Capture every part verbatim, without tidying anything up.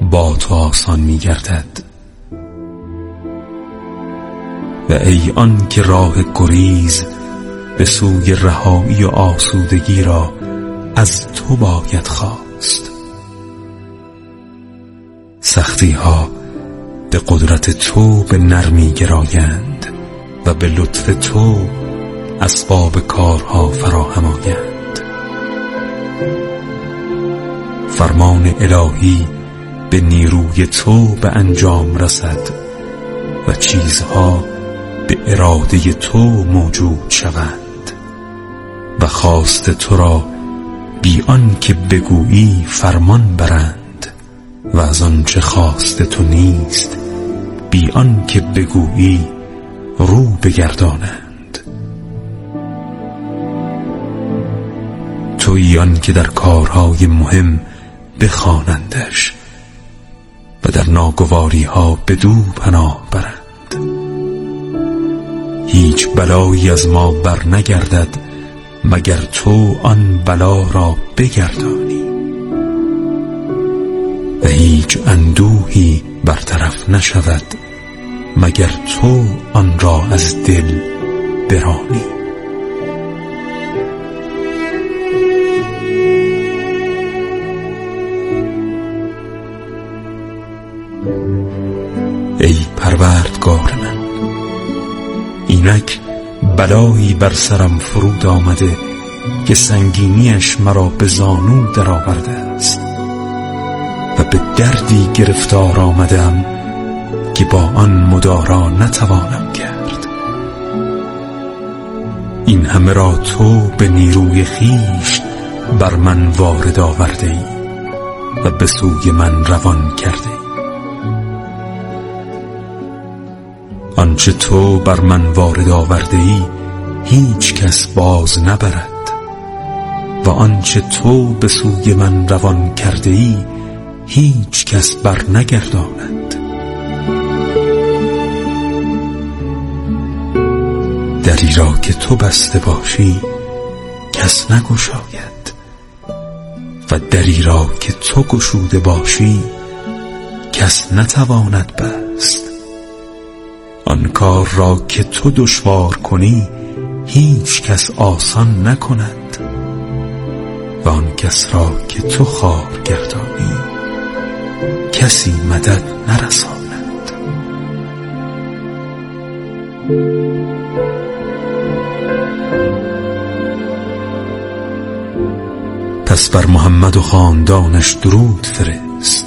با تو آسان می گردد. و ای آن که راه گریز به سوی رهایی و آسودگی را از تو باید خواست. سختی ها به قدرت تو به نرمی گرایند و به لطف تو اسباب کارها فراهم آیند. فرمان الهی به نیروی تو به انجام رسد و چیزها به اراده تو موجود شوند و خواست تو را بی آن که بگویی فرمان برند و از آنچه خواست تو نیست بی آن که بگویی رو بگردانند. تویی آن که در کارهای مهم بخوانندش و در ناگواری ها بدو پناه برند. هیچ بلایی از ما بر نگردد مگر تو آن بلا را بگردانی و هیچ اندوهی برطرف نشود مگر تو آن را از دل برانی. ای پروردگار من، اینک بلایی بر سرم فرود آمده که سنگینیش مرا به زانو در آورده است و به دردی گرفتار آمدم که با آن مدارا نتوانم کرد. این همه را تو به نیروی خویش بر من وارد آورده ای و به سوی من روان کرده ای. آنچه تو بر من وارد آورده ای هیچ کس باز نبرد و آنچه تو به سوی من روان کرده ای هیچ کس بر نگرداند. دری را که تو بسته باشی کس نگشاید و دری را که تو گشوده باشی کس نتواند بست. آن کار را که تو دشوار کنی هیچ کس آسان نکند و آن کس را که تو خوار گردانی کسی مدد نرساند. پس بر محمد و خاندانش درود فرست.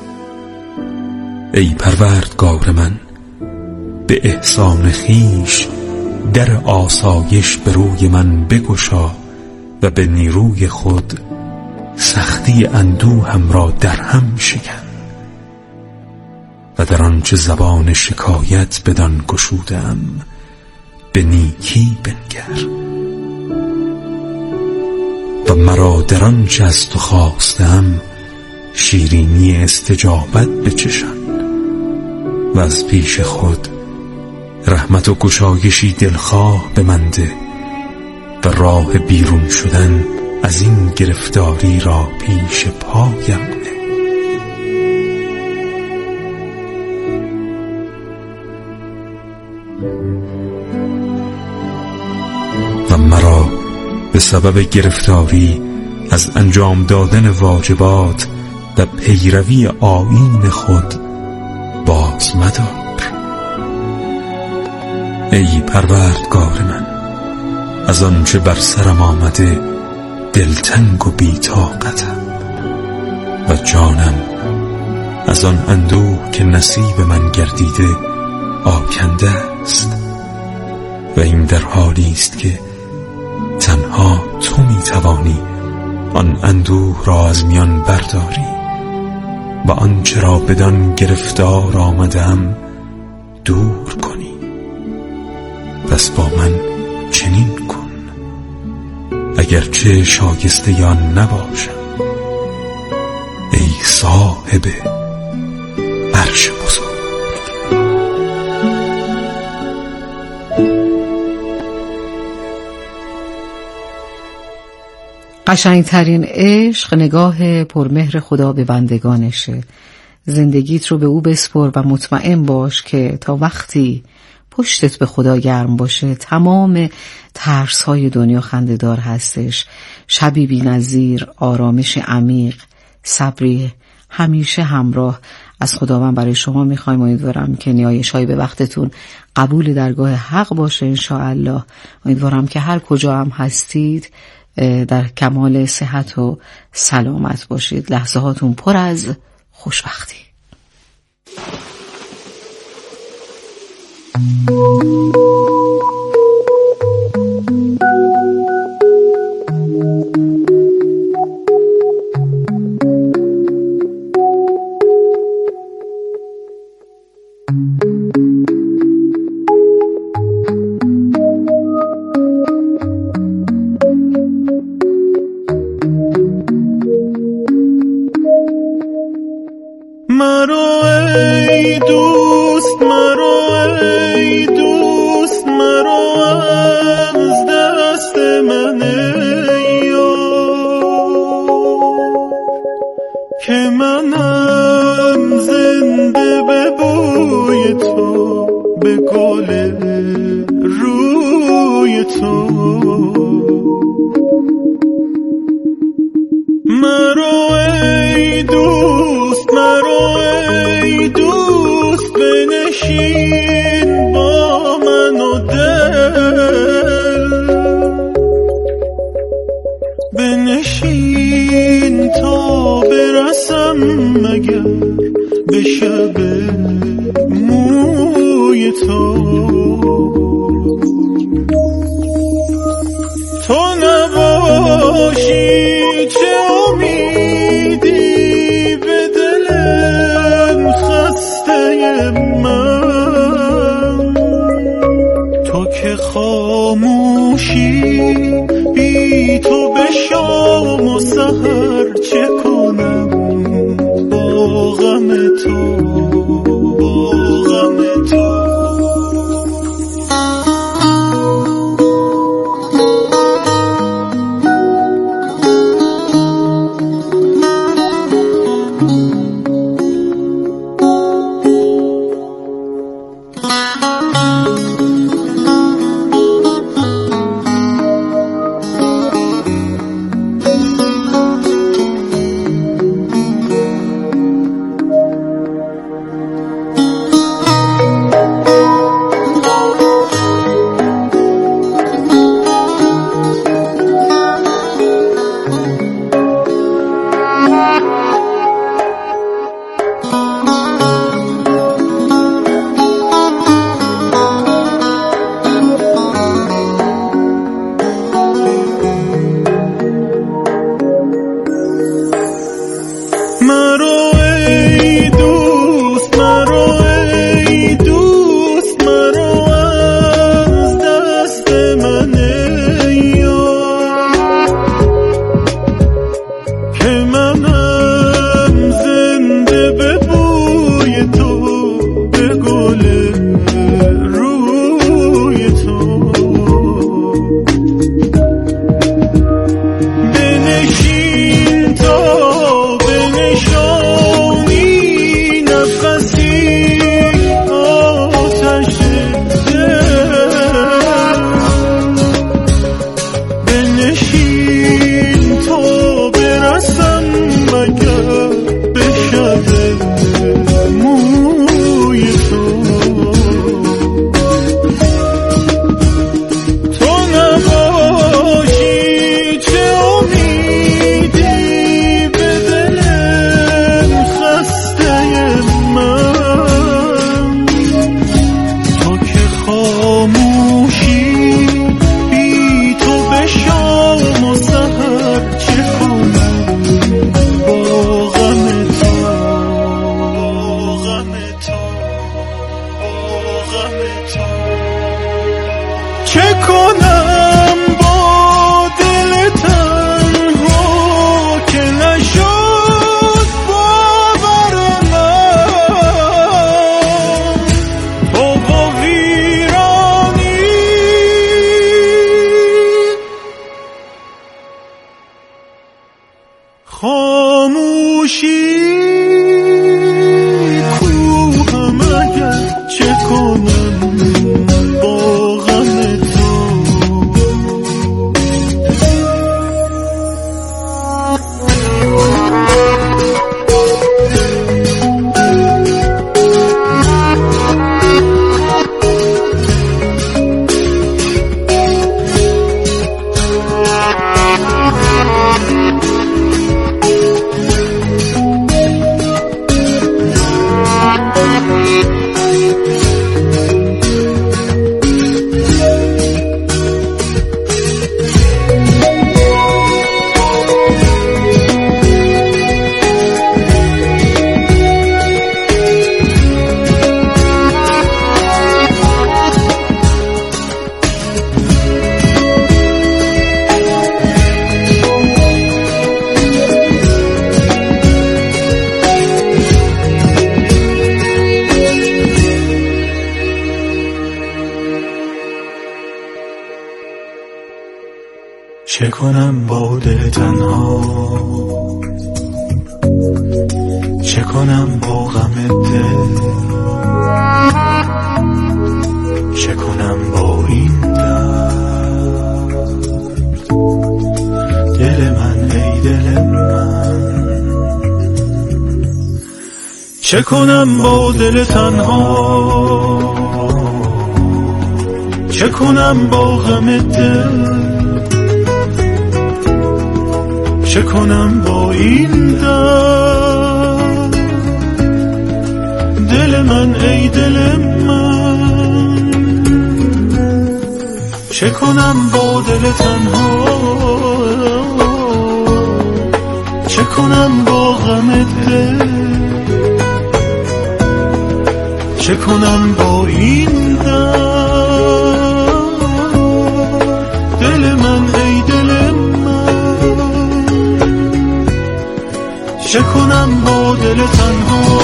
ای پروردگار من، به احسان خویش در آسایش به روی من بگشا و به نیروی خود سختی اندوهم را در هم شکن و در آنچه زبان شکایت بدان گشودم به نیکی بنگر و مرا در آنچه از تو خواستم شیرینی استجابت بچشان و از پیش خود رحمت و گشایشی دلخواه به من ده و راه بیرون شدن از این گرفتاری را پیش پایم نه. و مرا به سبب گرفتاری از انجام دادن واجبات و پیروی آیین خود باز مدار. ای پروردگار من، از آنچه بر سرم آمده دلتنگ و بی‌طاقتم و جانم از آن اندوه که نصیب من گردیده آکنده است و این در حالی است که تنها تو میتوانی آن اندوه را از میان برداری و آنچه را بدان گرفتار آمدم دور کنی. پس با من چنین کن اگرچه شایسته یا نباشم، ای صاحب عرش بزرگ. قشنگترین عشق نگاه پرمهر خدا به بندگانشه زندگیت رو به او بسپر و مطمئن باش که تا وقتی پشتت به خدا گرم باشه تمام ترس های دنیا خنده‌دار هستش. شبی بی‌نظیر، آرامش عمیق، صبری همیشه همراه از خداوند برای شما میخوایم. امیدوارم که نیایش‌های به وقتتون قبول درگاه حق باشه انشاءالله. امیدوارم که هر کجا هم هستید در کمال صحت و سلامت باشید. لحظه هاتون پر از خوشبختی. مرو ای دوست، مرو ای دوست، مرو از دست من یار، که منم زنده به بوی تو، به گل روی تو. مرو ای دوست، مرو ای دوست، بنشین با من و دل، بنشین تا برسم مگر به شب موی تو. تو نباشی چه امیدی به دلم خسته من، تو که خاموشی بی تو به شام و سحر چه کنم با غم تو، با غم تو. خاموشی چه کنم با دل تنها، چه کنم با غم دل، چه کنم با این درد. دل من ای دل من، چه کنم با دل تنها، چه کنم با غم دل، چه کنم با این درد. دل من ای دل من، چه کنم با دل تنها، چه کنم با غم دل، چه کنم با این درد. دل من ای دل من، چه کنم با دل تنها،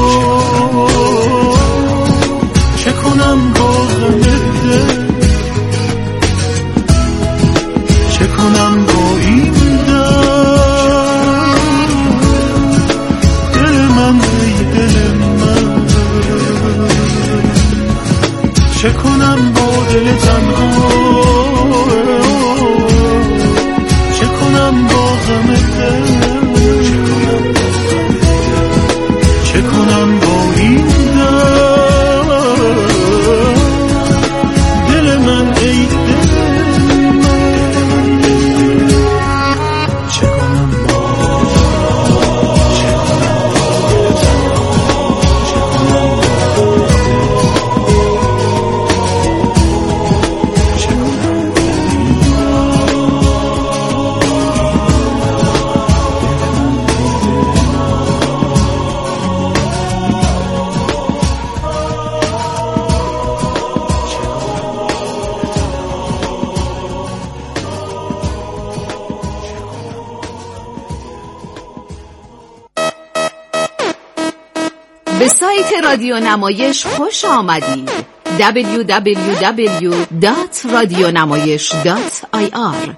چه کنم با غم دل، چه کنم با این درد. دل من ای دل من، چه کنم با دل تنها، چه کنم با غم دل، چه کنم با این درد. دل من ای دل من، چه کنم با چه کنم به سایت رادیو نمایش خوش آمدید. دبلیو دبلیو دبلیو دات رادیونمایش دات آی آر.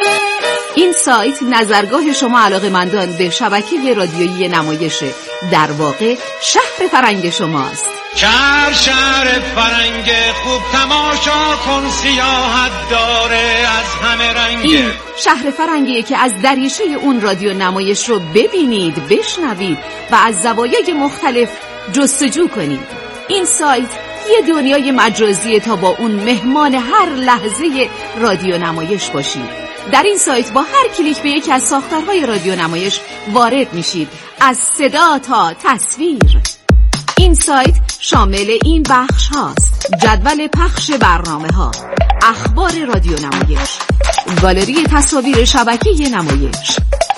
این سایت نظرگاه شما علاقه‌مندان به شبکه رادیویی نمایش، در واقع شهر فرنگ شماست. شهر شهر فرنگ خوب، تماشا کن سیاحت داره از همه رنگ. این شهر فرنگیه که از دریچه اون رادیو نمایش رو ببینید، بشنوید و از زوایای مختلف جستجو کنید. این سایت یه دنیای مجازیه تا با اون مهمان هر لحظه رادیو نمایش باشید. در این سایت با هر کلیک به یکی از ساختارهای رادیو نمایش وارد میشید، از صدا تا تصویر. این سایت شامل این بخش هاست: جدول پخش برنامه ها، اخبار رادیو نمایش، گالری تصاویر شبکه نمایش،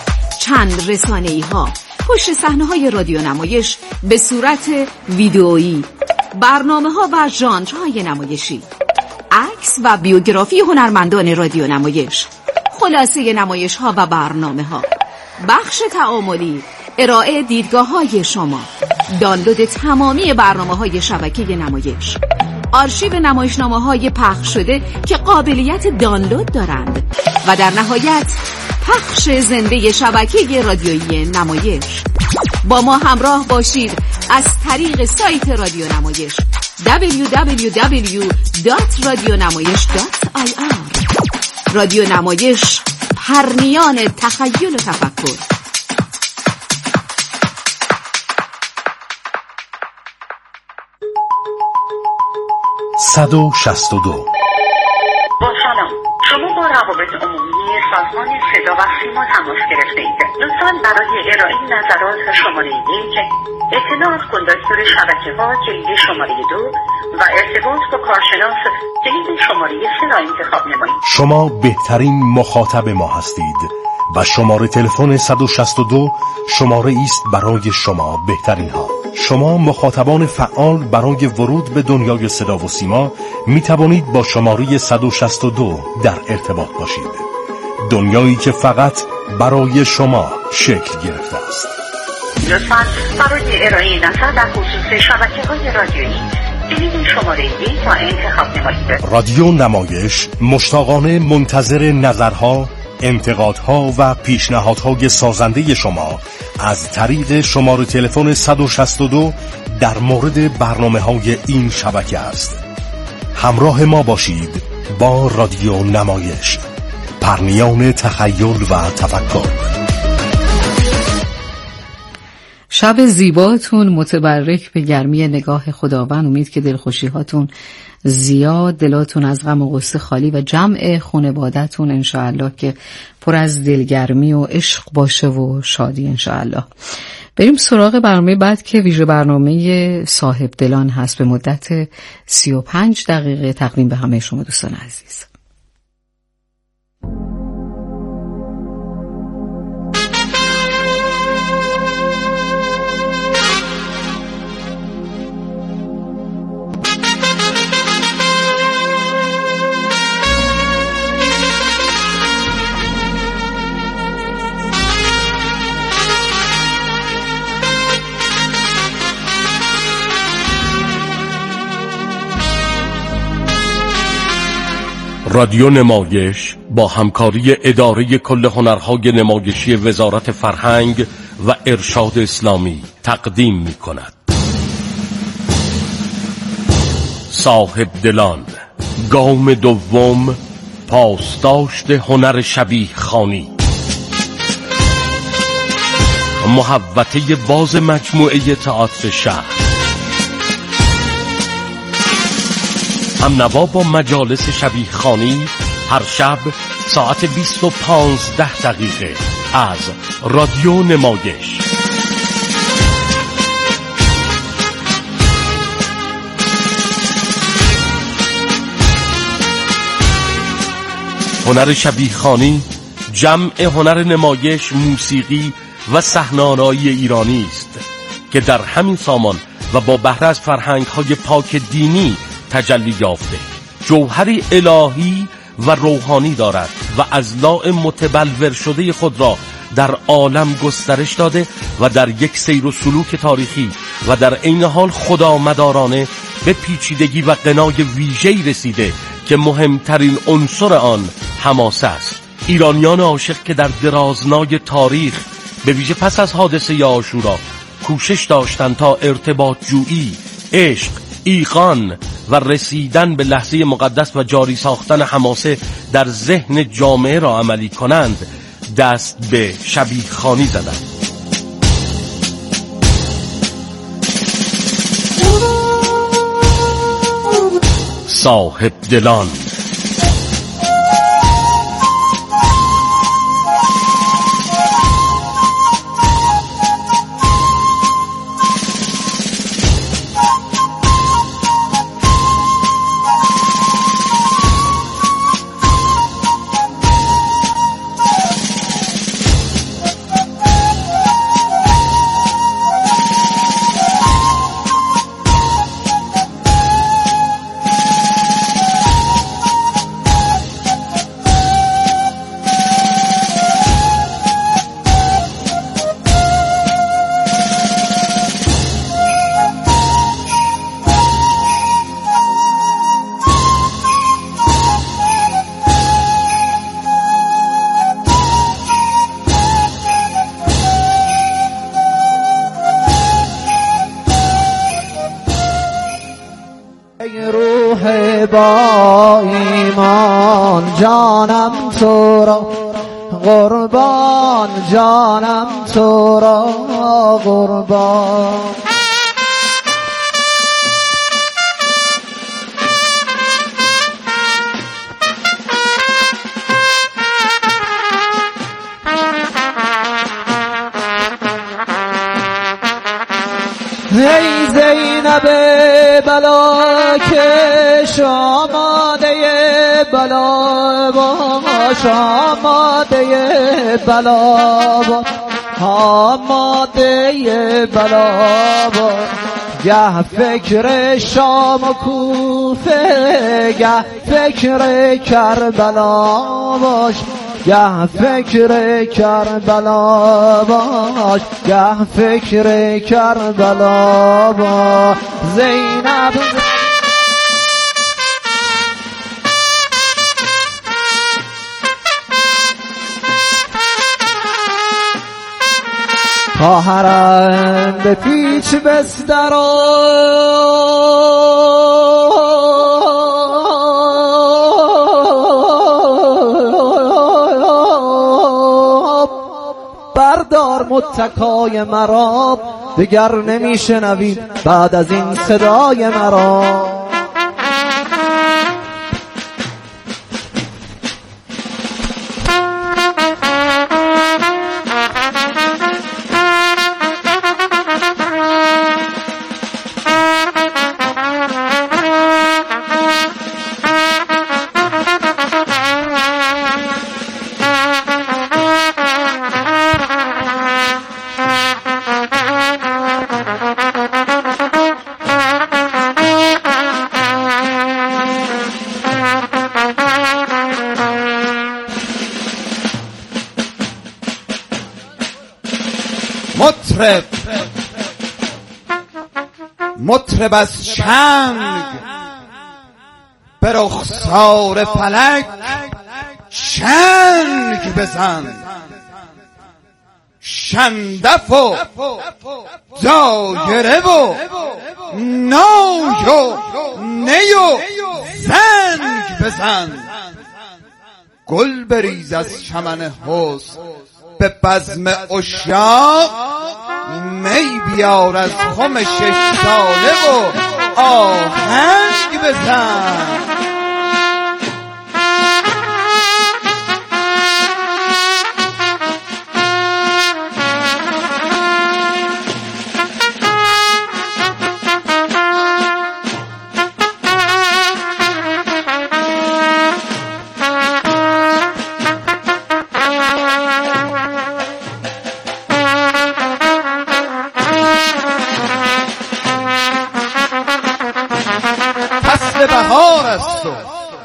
چند رسانه‌ای ها، پشت صحنه های رادیو نمایش به صورت ویدئویی، برنامه ها و ژانرهای نمایشی، عکس و بیوگرافی هنرمندان رادیو نمایش، خلاصه نمایش ها و برنامه ها، بخش تعاملی، ارائه دیدگاه های شما، دانلود تمامی برنامه های شبکه نمایش، آرشیو نمایشنامه های پخش شده که قابلیت دانلود دارند و در نهایت پخش زنده شبکه رادیویی نمایش. با ما همراه باشید از طریق سایت رادیو نمایش دبلیو دبلیو دبلیو دات رادیونمایش دات آی آر. رادیو نمایش، پرنیان تخیل و تفکر. صد و شصت و دو. با سلام، شما با روابط عمومی سازمان صدا و سیما تماس گرفته اید. لطفاً برای ارائه نظرات شماره یک، اطلاعات کن دستور شبکه ها کلید شماره دو و ارتباط با کارشناس کلید شماره سه را انتخاب نمایید. شما بهترین مخاطب ما هستید و شماره تلفن صد و شصت و دو شماره است برای شما بهترین ها. شما مخاطبان فعال برای ورود به دنیای صدا و سیما می توانید با شماره صد و شصت و دو در ارتباط باشید. دنیایی که فقط برای شما شکل گرفته است. لطفاً برای ارائه نظر در خصوص شبکه‌های رادیویی کلید شماره یک را انتخاب نمایید. رادیو نمایش مشتاقانه منتظر نظرها، انتقادها و پیشنهادهای سازنده شما از طریق شماره تلفن صد و شصت و دو در مورد برنامه‌های این شبکه است. همراه ما باشید با رادیو نمایش، پرنیان تخیل و تفکر. شب زیباتون متبرک به گرمی نگاه خداوند. امید که دلخوشی هاتون زیاد، دلاتون از غم و غصه خالی و جمع خانواده‌تون انشاءالله که پر از دلگرمی و عشق باشه و شادی انشاءالله. بریم سراغ برنامه بعد که ویژه برنامه صاحب دلان هست به مدت سی و پنج دقیقه تقدیم به همه شما دوستان عزیز. رادیو نمایش با همکاری اداره کل هنرهای نمایشی وزارت فرهنگ و ارشاد اسلامی تقدیم می کند. صاحب دلان، گام دوم، پاسداشت هنر شبیه خانی، محوطه باز مجموعه تئاتر شهر، هم نوا با مجالس شبیه خانی، هر شب ساعت بیست و پانزده دقیقه از رادیو نمایش. هنر شبیه خانی جمع هنر نمایش، موسیقی و صحنه‌آرایی ایرانی است که در همین سامان و با بهره از فرهنگ‌های پاک دینی تجلی یافته، جوهری الهی و روحانی دارد و اضلاع متبلور شده خود را در عالم گسترش داده و در یک سیر و سلوک تاریخی و در عین حال خدامدارانه به پیچیدگی و غنای ویژه‌ای رسیده که مهمترین عنصر آن حماسه است. ایرانیان عاشق که در درازنای تاریخ به ویژه پس از حادثه عاشورا کوشش داشتند تا ارتباط جویی، عشق، ایقان و رسیدن به لحظه مقدس و جاری ساختن حماسه در ذهن جامعه را عملی کنند، دست به شبیه خانی زدند. صاحب دلان، با ایمان جانم تو را قربان، جانم تو را قربان. ای زینب بلا که آماده بلا باش، آماده بلا باش، آماده بلا باش. گه فکر شام و کوفه، گه فکر کربلا باش، گه فکر کربلا باش، گه فکر کربلا باش. زینب خواهرم به پیچ بسترا بردار متکای مرا، دیگر نمیشنوی بعد از این صدای مرا. مطرب مطرب از چنگ به رخسار فلک چنگ بزن، شندف و دایره و نای و نی و زنگ بزن. گل بریز از چمن حسن به بزم عشاق، می بیار از خم شش ساله و آهنگ بزن. فصل بهار است و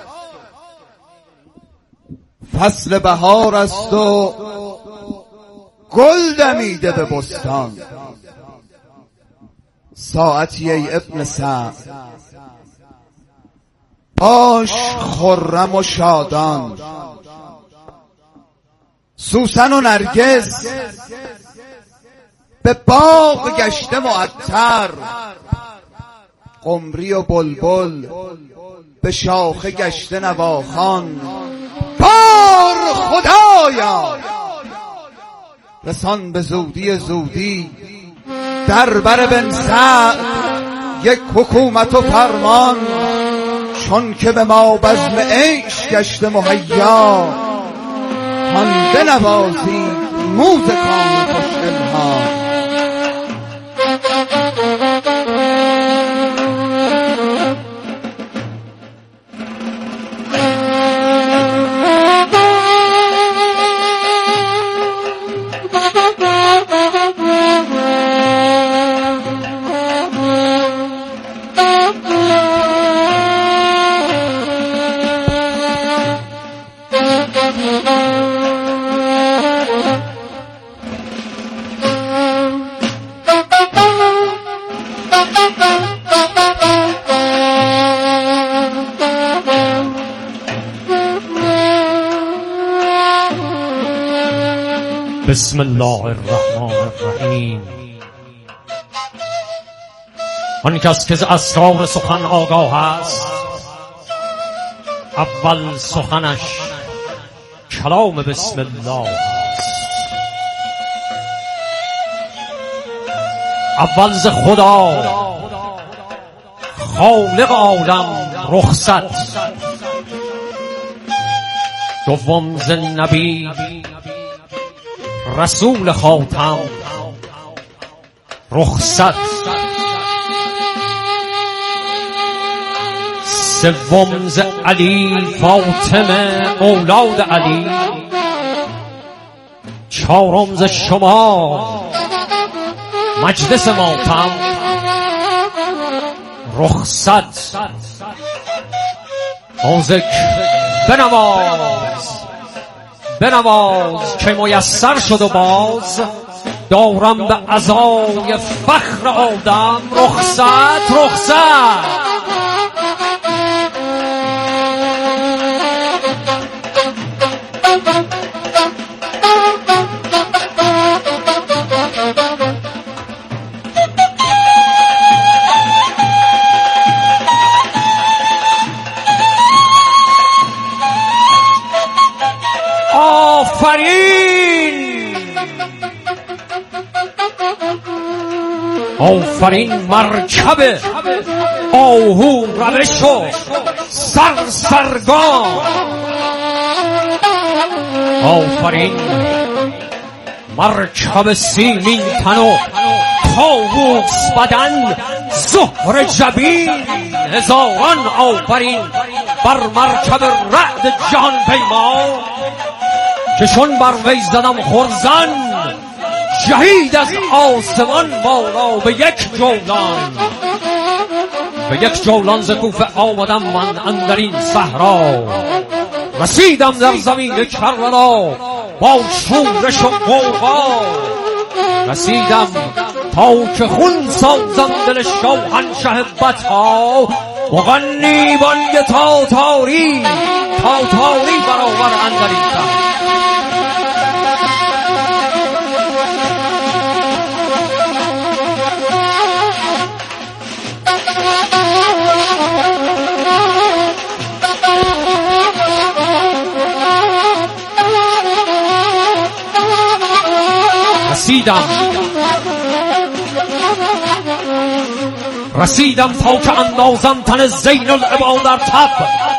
فصل بهار است و گل دمیده به بستان. ساعتی ای ابن سعد باش خرم و شادان. سوسن و نرگس به باغ گشته معطر، قمری و بلبل به شاخه گشته نواخوان. بار خدایا رسان به زودی زودی در بر بن سعد یک حکومت و فرمان، چون که به ما بزم عیش گشته مهیا. هان بنوازی موزکان خوش الهام. بسم الله الرحمن الرحیم. آن کس که از اسرار سخن آگاه است، اول سخنش کلام بسم الله است. اول ز خدا خالق عالم رخصت، دوم ز نبی رسول خاتم رخصت، سوم ز علی فاطمه اولاد علی، چهارم ز شما مجلس ماتم رخصت. موزک بنواز بنواز که میسر شد و باز، دارم به عزای فخر آدم رخصت رخصت. Thank you. آفرین مرکب آهو روش و سرسرگان، آفرین مرکب سیمین تن و طاووس بدن زهر جبین. هزاران آفرین بر مرکب رعد جهان پیما که چون بر وی زدم خرزن جهید از آسمان بالا به یک جولان. به یک جولان ز کوفه آمدم من اندر این صحرا، رسیدم در زمین کربلا با شورش و غوغا. رسیدم تا که خون سازم دل شاهنشه بتا، مغنی بانگ تاتاری تاتاری برآور اندر این صحرا. رسیدم رسیدم تا که اندازم تن زین العباد در تب،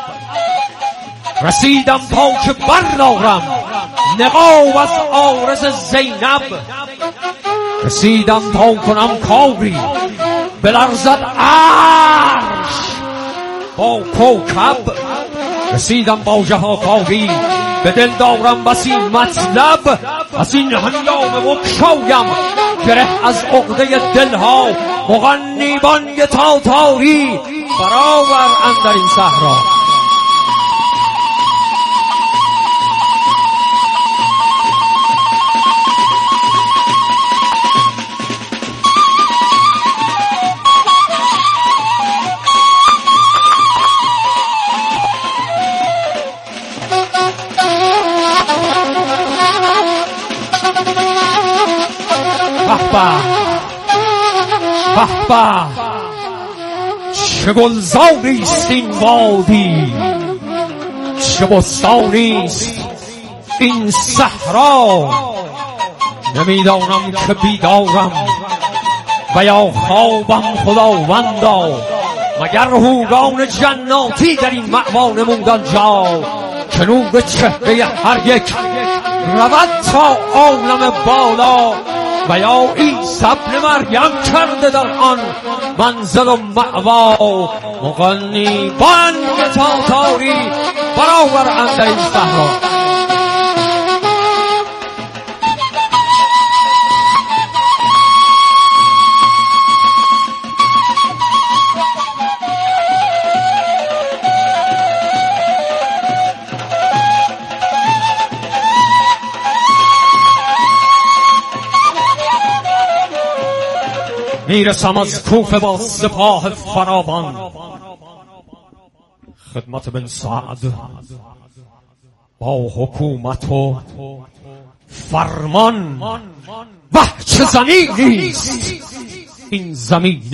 رسیدم تا که بردارم نقاب از عارض زینب، رسیدم تا کنم کاری بلرزد عرش با کوکب، رسیدم با جفاکاری به دل دارم بسی مطلب، از این هنگام بگشایم گره از عقده دلها، مغنی بانگ تاتاری برآور اندر این صحرا. به به چه گلزاریست این وادی، چه بستانیست این صحرا. نمیدانم که بیدارم و یا خوابم خداوندا، مگر حوران جناتی در این مأوا نمودن جا، که نور چهره هر یک رود تا عالم بالا، و یا عیسی ابن مریم کرده در آن منزل و مأوا. مغنی بانگ تاتاری برآور اندر این صحرا. میرسم از کوفه با سپاه فراوان، خدمت بن سعد با حکومت و فرمان. وه چه زمینیست این زمین